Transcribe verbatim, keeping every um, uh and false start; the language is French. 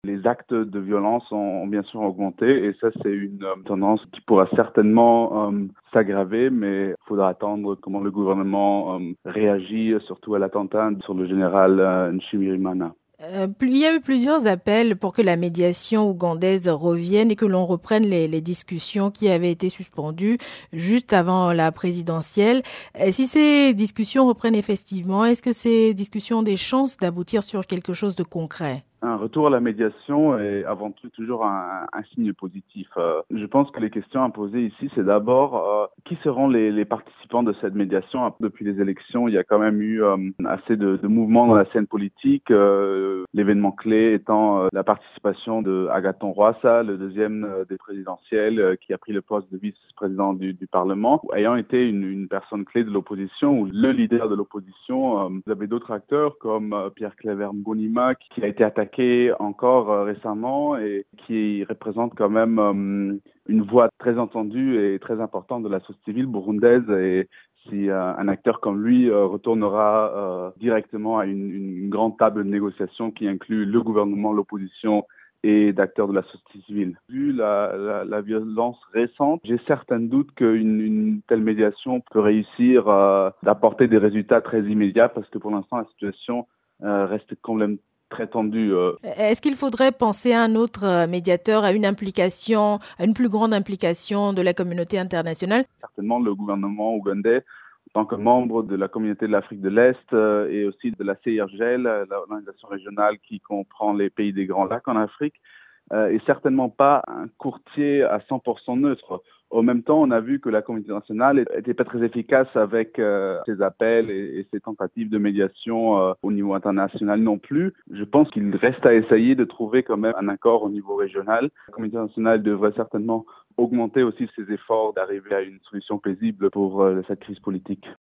Les actes de violence ont, ont bien sûr augmenté et ça, c'est une euh, tendance qui pourra certainement euh, s'aggraver, mais il faudra attendre comment le gouvernement euh, réagit, surtout à l'attentat sur le général euh, Nshimirimana. Euh, plus- il y a eu plusieurs appels pour que la médiation ougandaise revienne et que l'on reprenne les, les discussions qui avaient été suspendues juste avant la présidentielle. Euh, si ces discussions reprennent effectivement, est-ce que ces discussions ont des chances d'aboutir sur quelque chose de concret? Un retour à la médiation est avant tout toujours un, un signe positif. Euh, je pense que les questions à poser ici, c'est d'abord euh, qui seront les, les participants de cette médiation. Depuis les élections, il y a quand même eu euh, assez de, de mouvements dans la scène politique. Euh, l'événement clé étant euh, la participation de Agathon Rwasa, le deuxième euh, des présidentielles, euh, qui a pris le poste de vice-président du, du Parlement, ayant été une, une personne clé de l'opposition ou le leader de l'opposition. Euh, vous avez d'autres acteurs comme euh, Pierre Claver Mbonimpa qui a été attaqué encore euh, récemment et qui représente quand même euh, une voix très entendue et très importante de la société civile burundaise. Et si euh, un acteur comme lui euh, retournera euh, directement à une, une grande table de négociation qui inclut le gouvernement, l'opposition et d'acteurs de la société civile. Vu la, la, la violence récente, j'ai certains doutes qu'une une telle médiation peut réussir euh, d'apporter des résultats très immédiats parce que pour l'instant la situation euh, reste quand même très tendu. Euh. Est-ce qu'il faudrait penser à un autre euh, médiateur, à une implication, à une plus grande implication de la communauté internationale? Certainement, le gouvernement ougandais, en tant que membre de la communauté de l'Afrique de l'Est euh, et aussi de la C I R G L, l'organisation régionale qui comprend les pays des Grands Lacs en Afrique, euh, est certainement pas un courtier à cent pour cent neutre. En même temps, on a vu que la communauté internationale n'était pas très efficace avec euh, ses appels et, et ses tentatives de médiation euh, au niveau international non plus. Je pense qu'il reste à essayer de trouver quand même un accord au niveau régional. La communauté internationale devrait certainement augmenter aussi ses efforts d'arriver à une solution paisible pour euh, cette crise politique.